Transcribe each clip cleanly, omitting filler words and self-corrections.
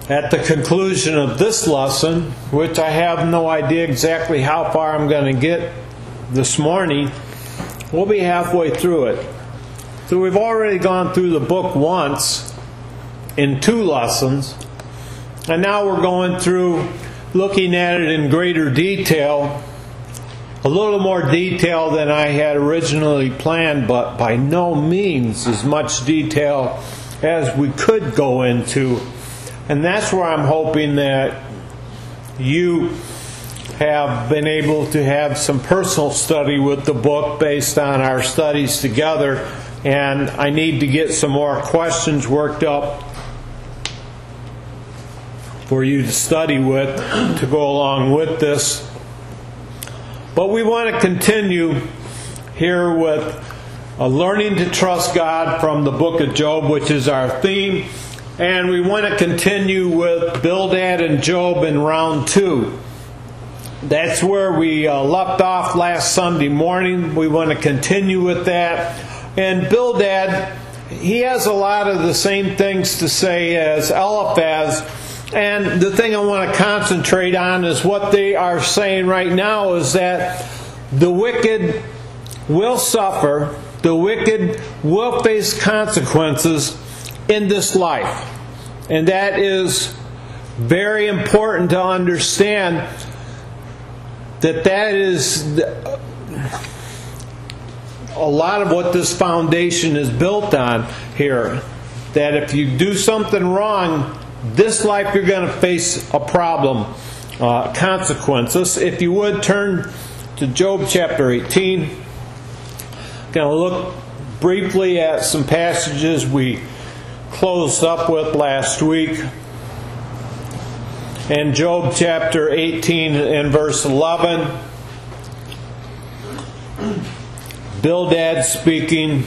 at the conclusion of this lesson, which I have no idea exactly how far I'm going to get this morning, we'll be halfway through it. So we've already gone through the book once in 2 lessons, and now we're going through looking at it in greater detail, a little more detail than I had originally planned, but by no means as much detail as we could go into. And that's where I'm hoping that you have been able to have some personal study with the book based on our studies together. And I need to get some more questions worked up for you to study with to go along with this. But we want to continue here with learning to trust God from the book of Job, which is our theme. And we want to continue with Bildad and Job in round 2. That's where we left off last Sunday morning. We want to continue with that. And Bildad, he has a lot of the same things to say as Eliphaz. And the thing I want to concentrate on is what they are saying right now is that the wicked will suffer, the wicked will face consequences in this life. And that is very important to understand that is a lot of what this foundation is built on here. That if you do something wrong, this life you're going to face a problem, consequences. If you would turn to Job chapter 18. I'm going to look briefly at some passages we closed up with last week. In Job chapter 18 and verse 11, Bildad speaking,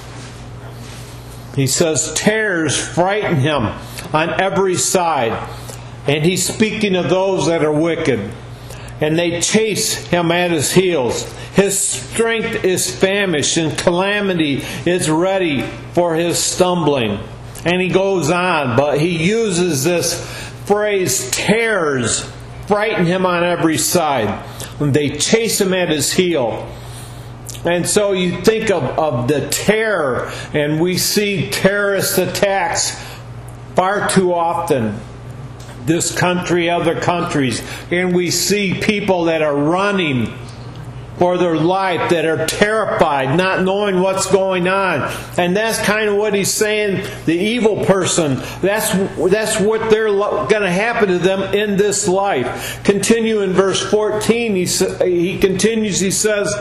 he says, "Terrors frighten him on every side." And he's speaking of those that are wicked. "And they chase him at his heels. His strength is famished, and calamity is ready for his stumbling." And he goes on, but he uses this phrase, terrors frighten him on every side. And they chase him at his heel. And so you think of the terror, and we see terrorist attacks far too often. This country, other countries. And we see people that are running for their life, that are terrified, not knowing what's going on. And that's kind of what he's saying, the evil person, that's what they're going to happen to them in this life. Continue in verse 14, he continues, he says,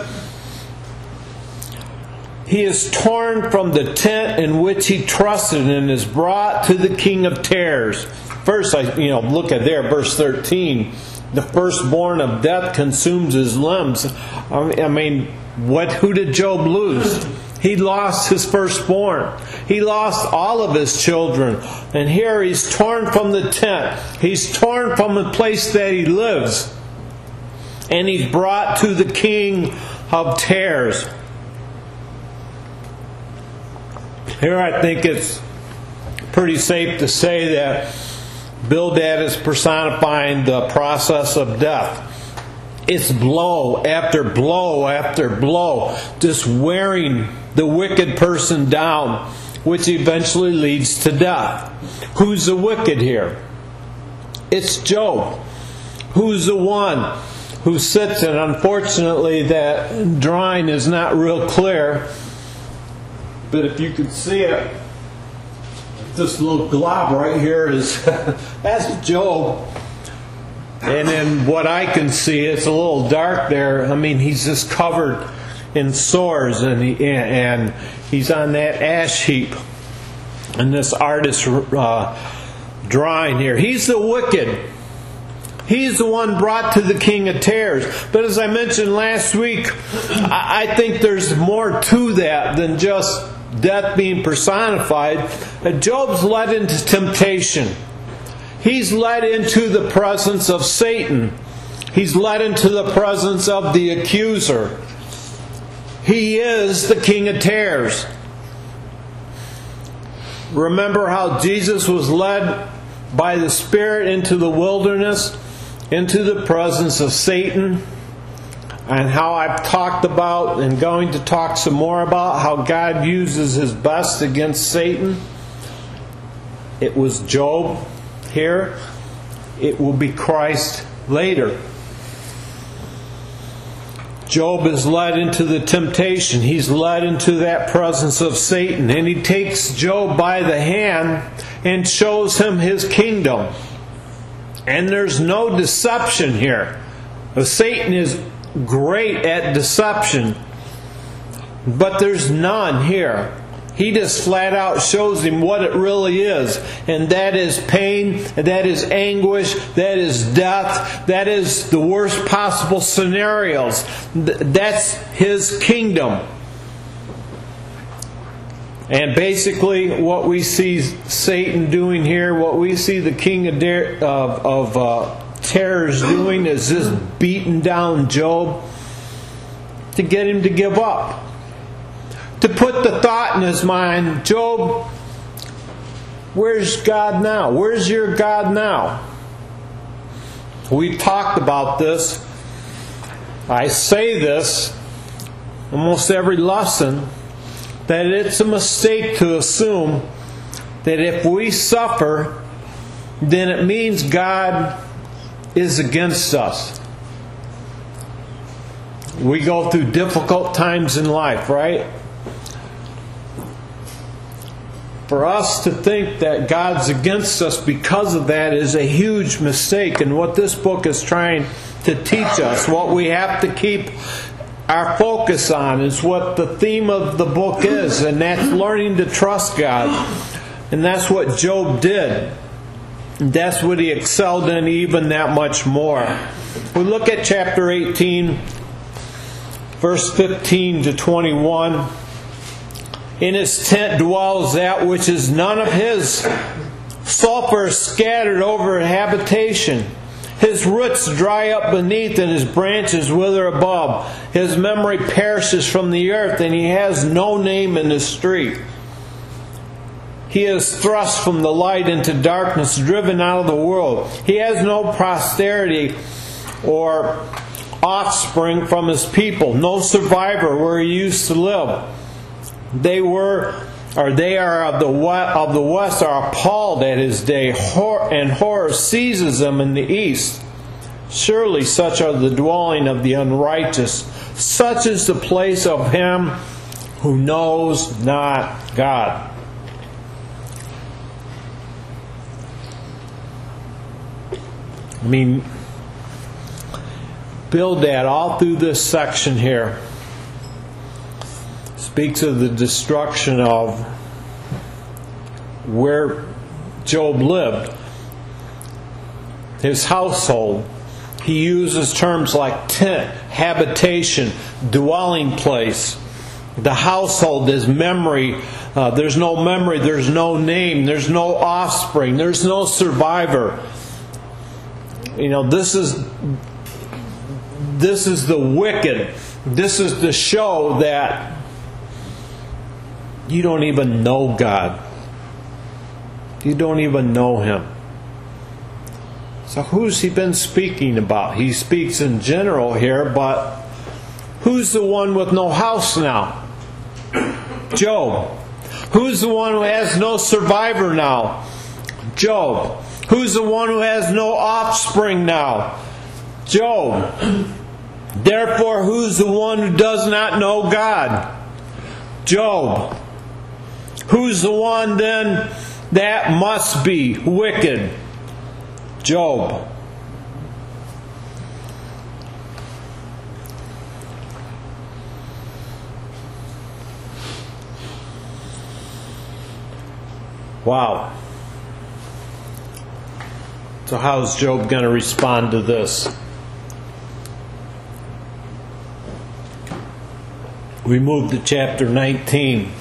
"He is torn from the tent in which he trusted and is brought to the king of terrors." First, look at there, verse 13. "The firstborn of death consumes his limbs." Who did Job lose? He lost his firstborn. He lost all of his children. And here he's torn from the tent. He's torn from the place that he lives. And he's brought to the king of terrors. Here I think it's pretty safe to say that Bildad is personifying the process of death. It's blow after blow after blow, just wearing the wicked person down, which eventually leads to death. Who's the wicked here? It's Job. Who's the one who sits, and unfortunately that drawing is not real clear, but if you could see it, this little glob right here is that's Job. And then what I can see, it's a little dark there. He's just covered in sores, and he's on that ash heap. And this artist drawing here, he's the wicked. He's the one brought to the king of terrors. But as I mentioned last week, I think there's more to that than just death being personified. Job's led into temptation. He's led into the presence of Satan. He's led into the presence of the accuser. He is the king of terrors. Remember how Jesus was led by the Spirit into the wilderness, into the presence of Satan, and how I've talked about and going to talk some more about how God uses His best against Satan. It was Job here. It will be Christ later. Job is led into the temptation. He's led into that presence of Satan. And he takes Job by the hand and shows him his kingdom. And there's no deception here. Satan is great at deception, but there's none here. He just flat out shows him what it really is. And that is pain, that is anguish, that is death, that is the worst possible scenarios. That's his kingdom. And basically what we see Satan doing here, what we see the king of terrors doing is just beating down Job to get him to give up. To put the thought in his mind, Job, where's God now? Where's your God now? We've talked about this. I say this almost every lesson, that it's a mistake to assume that if we suffer, then it means God is against us. We go through difficult times in life, right? For us to think that God's against us because of that is a huge mistake. And what this book is trying to teach us, what we have to keep our focus on, is what the theme of the book is, and that's learning to trust God. And that's what Job did. And that's what he excelled in even that much more. We look at chapter 18, verse 15 to 21. In his tent dwells that which is none of his. Sulfur is scattered over habitation. His roots dry up beneath, and his branches wither above. His memory perishes from the earth, and he has no name in the street. He is thrust from the light into darkness, driven out of the world. He has no posterity or offspring from his people, no survivor where he used to live. They are of the west are appalled at his day, and horror seizes them in the east. Surely such are the dwelling of the unrighteous. Such is the place of him who knows not God. I mean, Bildad all through this section here speaks of the destruction of where Job lived, his household. He uses terms like tent, habitation, dwelling place. The household is memory. There's no memory, there's no name, there's no offspring, there's no survivor. You know, this is the wicked. This is to show that you don't even know God. You don't even know Him. So who's he been speaking about? He speaks in general here, but who's the one with no house now? Job. Who's the one who has no survivor now? Job. Who's the one who has no offspring now? Job. Therefore, who's the one who does not know God? Job. Who's the one then that must be wicked? Job. Wow. So how's Job going to respond to this? We move to chapter 19.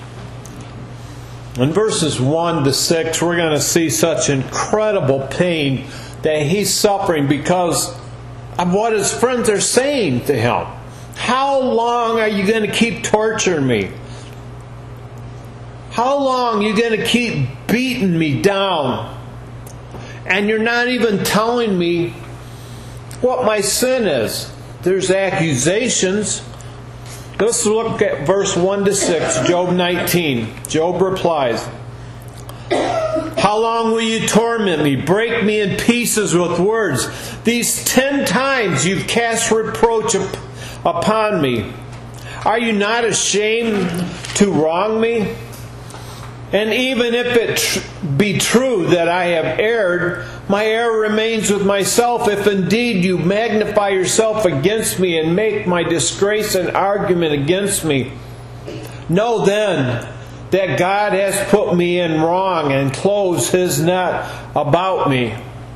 In verses 1 to 6, we're going to see such incredible pain that he's suffering because of what his friends are saying to him. How long are you going to keep torturing me? How long are you going to keep beating me down? And you're not even telling me what my sin is. There's accusations. Let's look at verse 1 to 6, Job 19. Job replies, "How long will you torment me, break me in pieces with words? These 10 times you've cast reproach upon me. Are you not ashamed to wrong me? And even if it be true that I have erred, my error remains with myself. If indeed you magnify yourself against me and make my disgrace an argument against me, know then that God has put me in wrong and closed His net about me."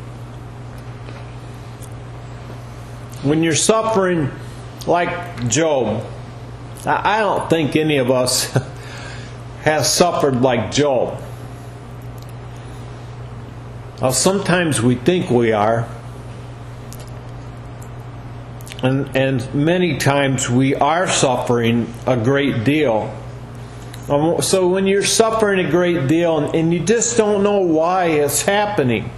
When you're suffering like Job, I don't think any of us has suffered like Job. Well, sometimes we think we are. And many times we are suffering a great deal. So when you're suffering a great deal and you just don't know why it's happening,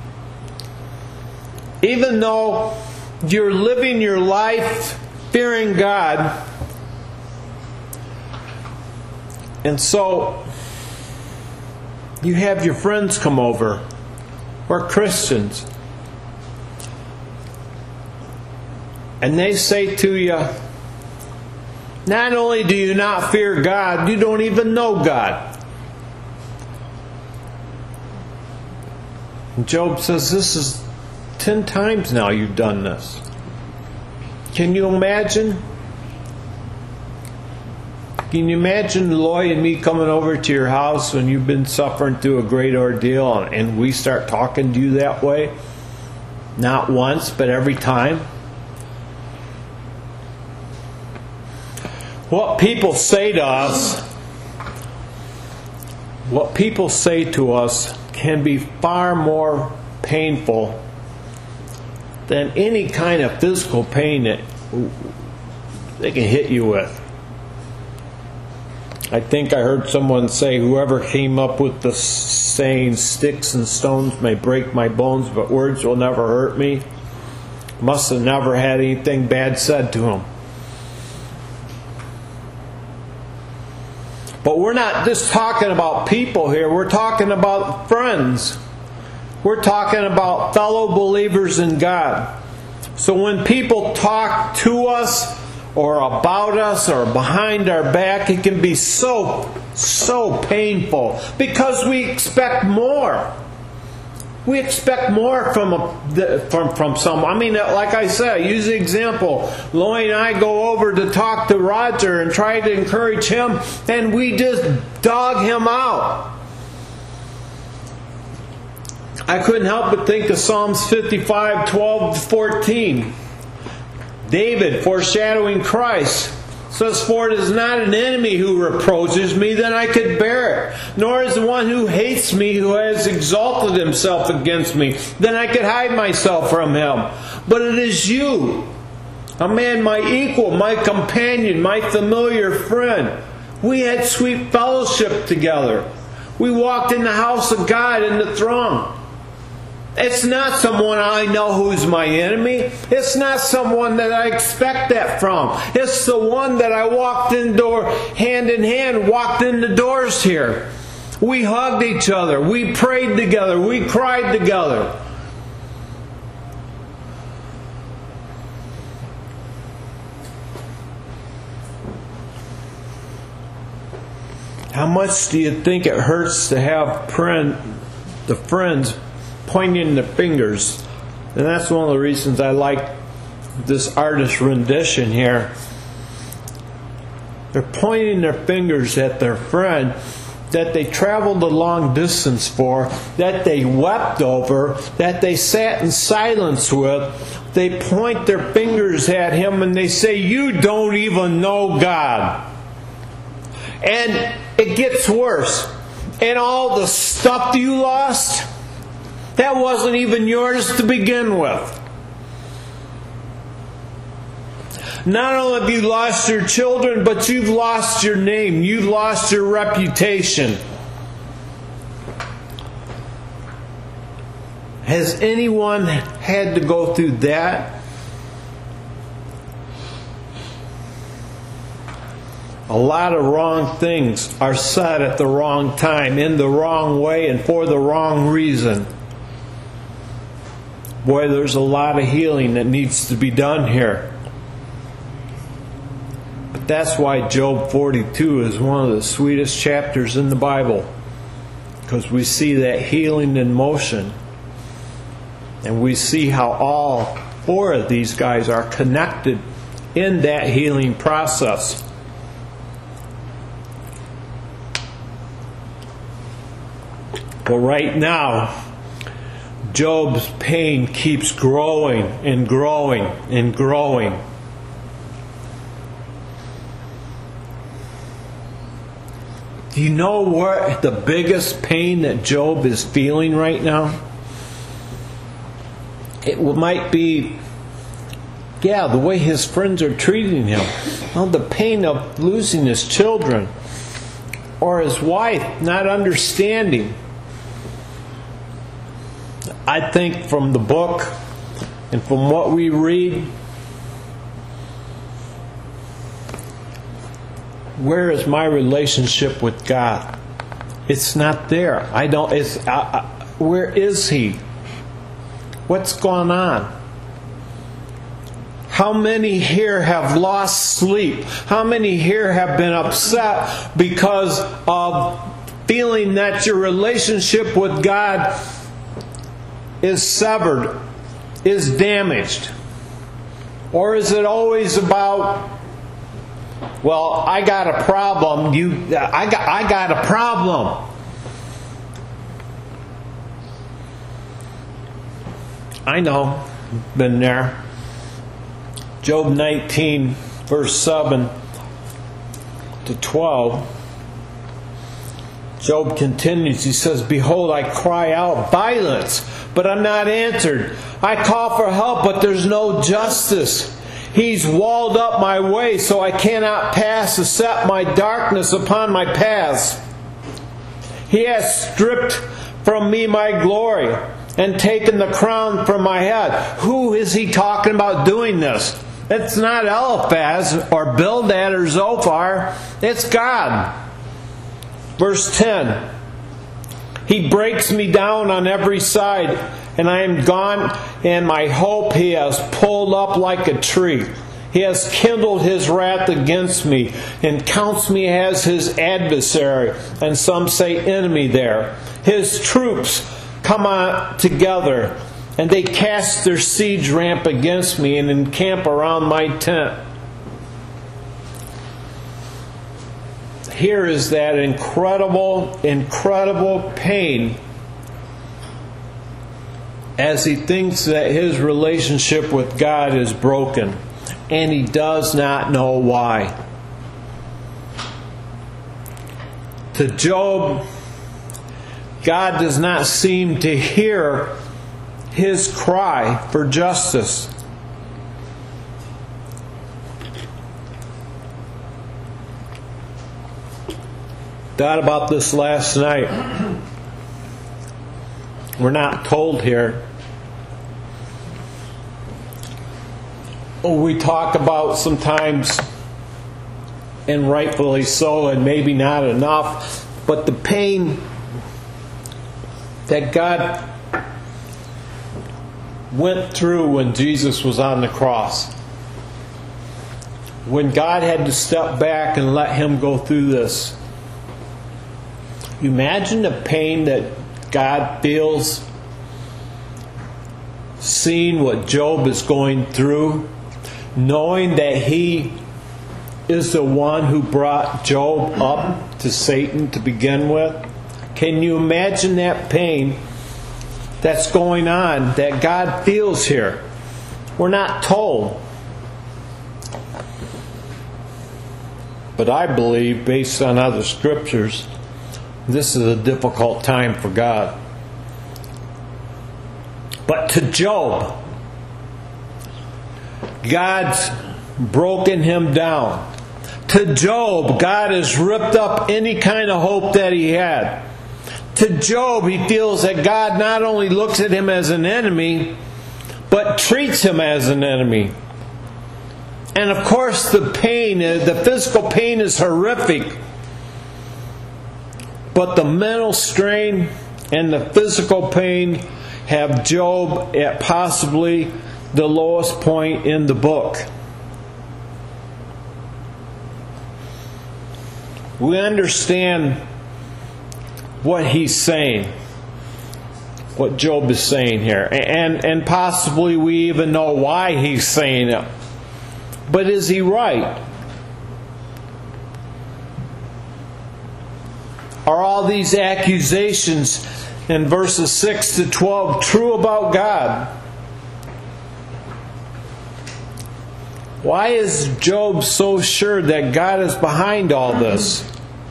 even though you're living your life fearing God, and so you have your friends come over, or Christians, and they say to you, not only do you not fear God, you don't even know God. And Job says, this is 10 times now you've done this. Can you imagine? Can you imagine Loy and me coming over to your house when you've been suffering through a great ordeal and we start talking to you that way? Not once, but every time. What people say to us can be far more painful than any kind of physical pain that they can hit you with. I think I heard someone say, whoever came up with the saying, "Sticks and stones may break my bones, but words will never hurt me," must have never had anything bad said to him. But we're not just talking about people here. We're talking about friends. We're talking about fellow believers in God. So when people talk to us or about us or behind our back, it can be so painful because we expect more. We expect more from someone. I mean, like I said, use the example. Loy and I go over to talk to Roger and try to encourage him, and we just dog him out. I couldn't help but think of Psalms 55, 12-14. David, foreshadowing Christ, says, "For it is not an enemy who reproaches me, then I could bear it. Nor is the one who hates me, who has exalted himself against me, then I could hide myself from him. But it is you, a man my equal, my companion, my familiar friend. We had sweet fellowship together. We walked in the house of God in the throng." It's not someone I know who's my enemy. It's not someone that I expect that from. It's the one that I walked in door hand in hand, walked in the doors here. We hugged each other. We prayed together. We cried together. How much do you think it hurts to have the friends pointing their fingers? And that's one of the reasons I like this artist's rendition here. They're pointing their fingers at their friend that they traveled a long distance for, that they wept over, that they sat in silence with. They point their fingers at him and they say, "You don't even know God." And it gets worse. And all the stuff you lost, that wasn't even yours to begin with. Not only have you lost your children, but you've lost your name. You've lost your reputation. Has anyone had to go through that? A lot of wrong things are said at the wrong time, in the wrong way, and for the wrong reason. Boy, there's a lot of healing that needs to be done here. But that's why Job 42 is one of the sweetest chapters in the Bible. Because we see that healing in motion. And we see how all four of these guys are connected in that healing process. But right now, Job's pain keeps growing and growing and growing. Do you know what the biggest pain that Job is feeling right now? It might be, the way his friends are treating him. Well, the pain of losing his children. Or his wife not understanding. I think from the book and from what we read, where is my relationship with God? It's not there. Where is He? What's going on? How many here have lost sleep? How many here have been upset because of feeling that your relationship with God is severed, is damaged? Or is it always about, well, I got a problem, I got a problem. I know, been there. Job 19, verse 7 to 12. Job continues, he says, "Behold, I cry out violence, but I'm not answered. I call for help, but there's no justice. He's walled up my way, so I cannot pass, to set my darkness upon my paths. He has stripped from me my glory, and taken the crown from my head." Who is he talking about doing this? It's not Eliphaz or Bildad or Zophar. It's God. Verse 10. "He breaks me down on every side, and I am gone, and my hope He has pulled up like a tree. He has kindled His wrath against me, and counts me as His adversary," and some say enemy there. "His troops come on together, and they cast their siege ramp against me, and encamp around my tent." Here is that incredible, incredible pain as he thinks that his relationship with God is broken, and he does not know why. To Job, God does not seem to hear his cry for justice. Thought about this last night. We're not told here. We talk about sometimes, and rightfully so, and maybe not enough, but the pain that God went through when Jesus was on the cross. When God had to step back and let Him go through this. You imagine the pain that God feels seeing what Job is going through, knowing that He is the one who brought Job up to Satan to begin with. Can you imagine that pain that's going on that God feels here? We're not told. But I believe, based on other scriptures, this is a difficult time for God. But to Job, God's broken him down. To Job, God has ripped up any kind of hope that he had. to Job, he feels that God not only looks at him as an enemy, but treats him as an enemy. And of course the pain, the physical pain is horrific. But the mental strain and the physical pain have Job at possibly the lowest point in the book. We understand what he's saying, what Job is saying here. And possibly we even know why he's saying it. But is he right? Are all these accusations in verses 6 to 12 true about God? Why is Job so sure that God is behind all this?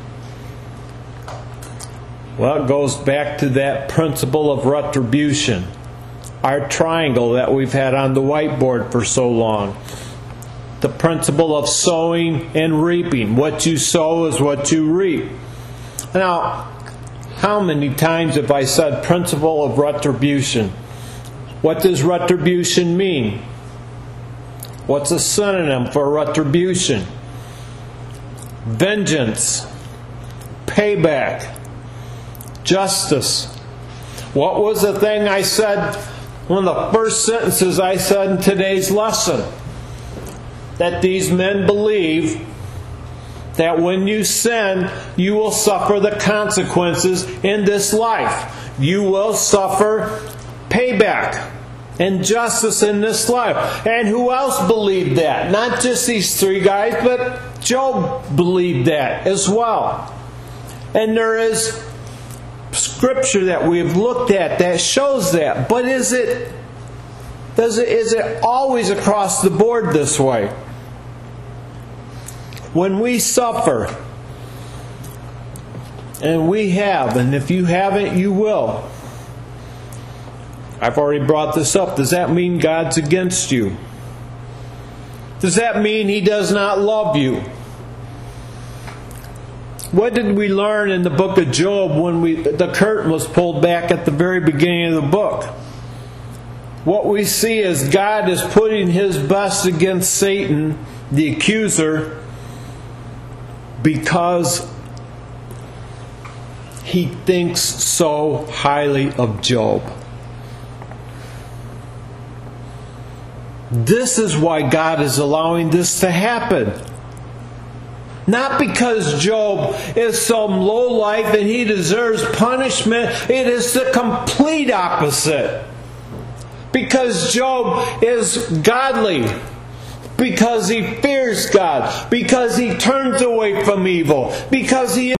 Well, it goes back to that principle of retribution. Our triangle that we've had on the whiteboard for so long. The principle of sowing and reaping. What you sow is what you reap. Now, how many times have I said principle of retribution? What does retribution mean? What's a synonym for retribution? Vengeance, payback, justice. What was the thing I said, one of the first sentences I said in today's lesson? That these men believe that when you sin, you will suffer the consequences in this life. You will suffer payback and justice in this life. And who else believed that? Not just these three guys, but Job believed that as well. And there is scripture that we've looked at that shows that. But is it always across the board this way? When we suffer, and we have, and if you haven't, you will. I've already brought this up. Does that mean God's against you? Does that mean He does not love you? What did we learn in the book of Job when the curtain was pulled back at the very beginning of the book? What we see is God is putting His best against Satan, the accuser, because he thinks so highly of Job. This is why God is allowing this to happen. Not because Job is some lowlife and he deserves punishment. It is the complete opposite. Because Job is godly. Because he fears God. Because he turns away from evil. Because he